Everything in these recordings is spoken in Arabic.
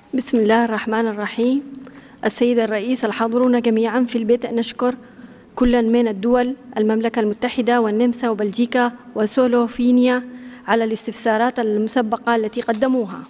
بسم الله الرحمن الرحيم. السيد الرئيس، الحاضرون جميعا، في البدء نشكر كل من الدول المملكة المتحدة والنمسا وبلجيكا وسلوفينيا على الاستفسارات المسبقة التي قدموها.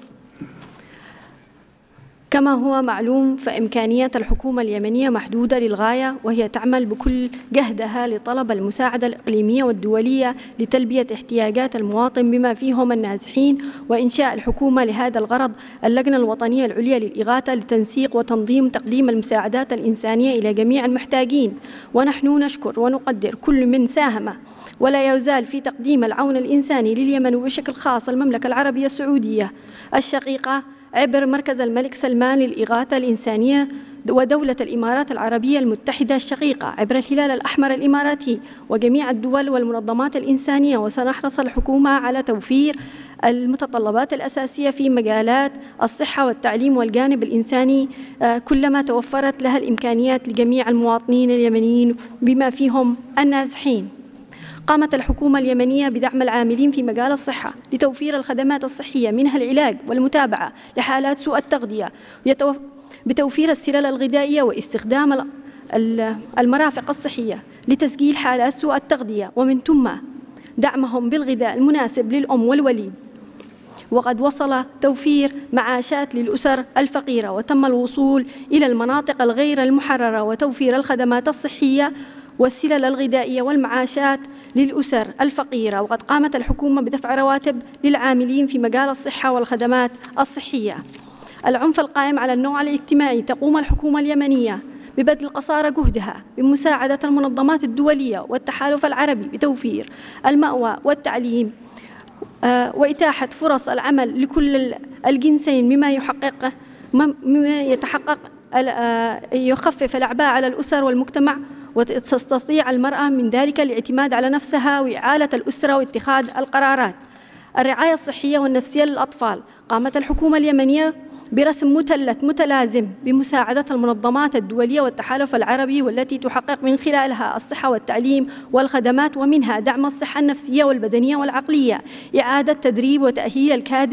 كما هو معلوم، فإمكانيات الحكومة اليمنية محدودة للغاية، وهي تعمل بكل جهدها لطلب المساعدة الإقليمية والدولية لتلبية احتياجات المواطن بما فيهم النازحين، وإنشاء الحكومة لهذا الغرض اللجنة الوطنية العليا للإغاثة لتنسيق وتنظيم تقديم المساعدات الإنسانية إلى جميع المحتاجين. ونحن نشكر ونقدر كل من ساهم ولا يزال في تقديم العون الإنساني لليمن، وبشكل خاص المملكة العربية السعودية الشقيقة عبر مركز الملك سلمان للإغاثة الإنسانية، ودولة الإمارات العربية المتحدة الشقيقة عبر الهلال الأحمر الإماراتي، وجميع الدول والمنظمات الإنسانية. وسنحرص الحكومة على توفير المتطلبات الأساسية في مجالات الصحة والتعليم والجانب الإنساني كلما توفرت لها الإمكانيات لجميع المواطنين اليمنيين بما فيهم النازحين. قامت الحكومة اليمنية بدعم العاملين في مجال الصحة لتوفير الخدمات الصحية، منها العلاج والمتابعة لحالات سوء التغذية، بتوفير السلال الغذائية واستخدام المرافق الصحية لتسجيل حالات سوء التغذية، ومن ثم دعمهم بالغذاء المناسب للأم والوليد. وقد وصل توفير معاشات للأسر الفقيرة، وتم الوصول إلى المناطق الغير المحررة وتوفير الخدمات الصحية والسلل الغذائية والمعاشات للأسر الفقيرة. وقد قامت الحكومة بدفع رواتب للعاملين في مجال الصحة والخدمات الصحية. العنف القائم على النوع الاجتماعي، تقوم الحكومة اليمنية ببذل قصارى جهدها بمساعدة المنظمات الدولية والتحالف العربي بتوفير المأوى والتعليم وإتاحة فرص العمل لكل الجنسين، مما يخفف الأعباء على الأسر والمجتمع، وتستطيع المرأة من ذلك الاعتماد على نفسها وإعالة الأسرة واتخاذ القرارات. الرعاية الصحية والنفسية للأطفال، قامت الحكومة اليمنية برسم مثلث متلازم بمساعدة المنظمات الدولية والتحالف العربي، والتي تحقق من خلالها الصحة والتعليم والخدمات، ومنها دعم الصحة النفسية والبدنية والعقلية، إعادة تدريب وتأهيل الكادر